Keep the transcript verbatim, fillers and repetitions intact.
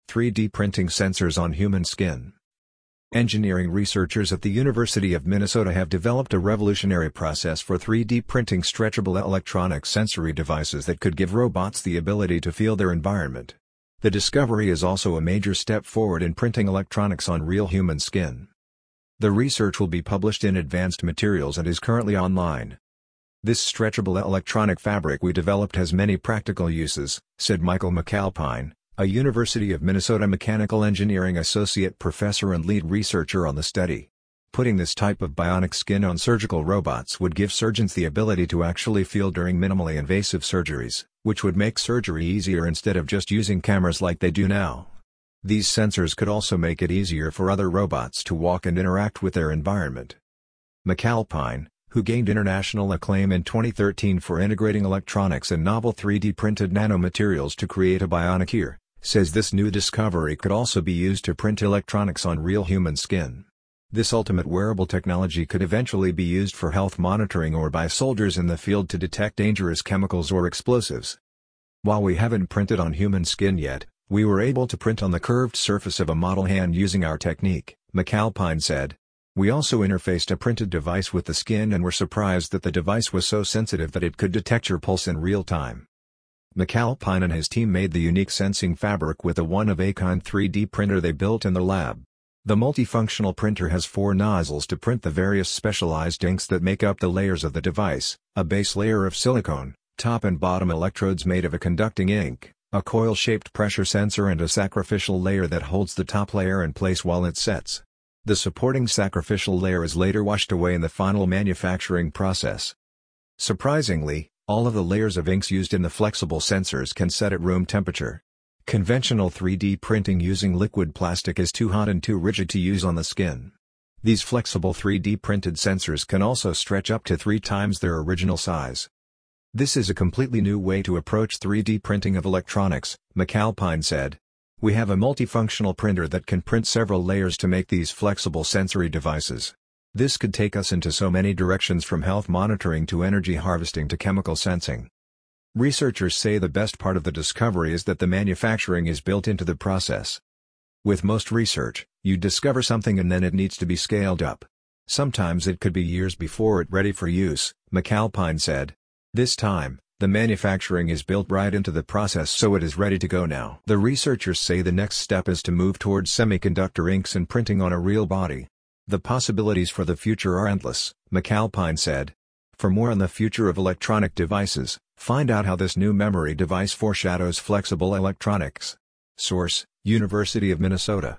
three D printing sensors on human skin. Engineering researchers at the University of Minnesota have developed a revolutionary process for three D printing stretchable electronic sensory devices that could give robots the ability to feel their environment. The discovery is also a major step forward in printing electronics on real human skin. The research will be published in Advanced Materials and is currently online. "This stretchable electronic fabric we developed has many practical uses," said Michael McAlpine, a University of Minnesota mechanical engineering associate professor and lead researcher on the study. Putting this type of bionic skin on surgical robots would give surgeons the ability to actually feel during minimally invasive surgeries, which would make surgery easier instead of just using cameras like they do now. These sensors could also make it easier for other robots to walk and interact with their environment. McAlpine, who gained international acclaim in twenty thirteen for integrating electronics and novel three D printed nanomaterials to create a bionic ear, says this new discovery could also be used to print electronics on real human skin. This ultimate wearable technology could eventually be used for health monitoring or by soldiers in the field to detect dangerous chemicals or explosives. While we haven't printed on human skin yet, we were able to print on the curved surface of a model hand using our technique, McAlpine said. We also interfaced a printed device with the skin and were surprised that the device was so sensitive that it could detect your pulse in real time. McAlpine and his team made the unique sensing fabric with a one-of-a-kind three D printer they built in the lab. The multifunctional printer has four nozzles to print the various specialized inks that make up the layers of the device, a base layer of silicone, top and bottom electrodes made of a conducting ink, a coil-shaped pressure sensor and a sacrificial layer that holds the top layer in place while it sets. The supporting sacrificial layer is later washed away in the final manufacturing process. Surprisingly, all of the layers of inks used in the flexible sensors can set at room temperature. Conventional three D printing using liquid plastic is too hot and too rigid to use on the skin. These flexible three D printed sensors can also stretch up to three times their original size. This is a completely new way to approach three D printing of electronics, McAlpine said. We have a multifunctional printer that can print several layers to make these flexible sensory devices. This could take us into so many directions from health monitoring to energy harvesting to chemical sensing. Researchers say the best part of the discovery is that the manufacturing is built into the process. With most research, you discover something and then it needs to be scaled up. Sometimes it could be years before it's ready for use, McAlpine said. This time, the manufacturing is built right into the process so it is ready to go now. The researchers say the next step is to move towards semiconductor inks and printing on a real body. The possibilities for the future are endless, McAlpine said. For more on the future of electronic devices, find out how this new memory device foreshadows flexible electronics. Source: University of Minnesota.